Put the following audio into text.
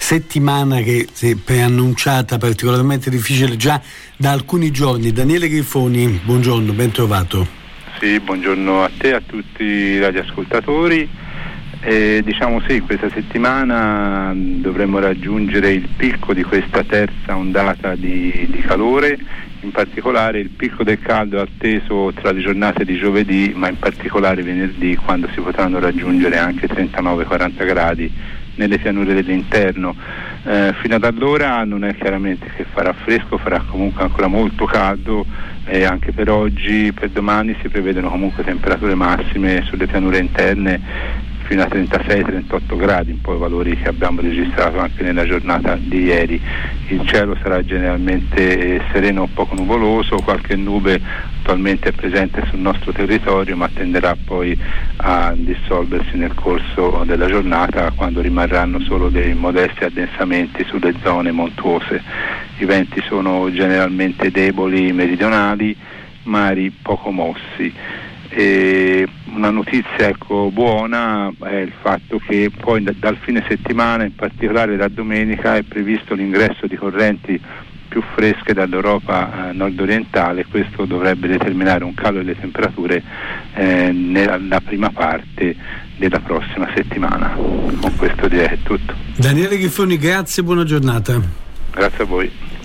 settimana che si è preannunciata particolarmente difficile già da alcuni giorni. Daniele Grifoni, buongiorno, ben trovato. Sì, buongiorno a te e a tutti i radioascoltatori. Diciamo sì, questa settimana dovremmo raggiungere il picco di questa terza ondata di calore, in particolare il picco del caldo atteso tra le giornate di giovedì, ma in particolare venerdì, quando si potranno raggiungere anche 39-40 gradi nelle pianure dell'interno. Fino ad allora non è chiaramente che farà fresco, farà comunque ancora molto caldo, e anche per oggi, per domani si prevedono comunque temperature massime sulle pianure interne fino a 36-38 gradi, un po' i valori che abbiamo registrato anche nella giornata di ieri. Il cielo sarà generalmente sereno o poco nuvoloso, qualche nube attualmente è presente sul nostro territorio, ma tenderà poi a dissolversi nel corso della giornata, quando rimarranno solo dei modesti addensamenti sulle zone montuose. I venti sono generalmente deboli meridionali, mari poco mossi. E una notizia buona è il fatto che poi dal fine settimana, in particolare da domenica, è previsto l'ingresso di correnti più fresche dall'Europa nord-orientale. Questo dovrebbe determinare un calo delle temperature nella prima parte della prossima settimana. Con questo direi è tutto. Daniele Grifoni, grazie, buona giornata. Grazie a voi.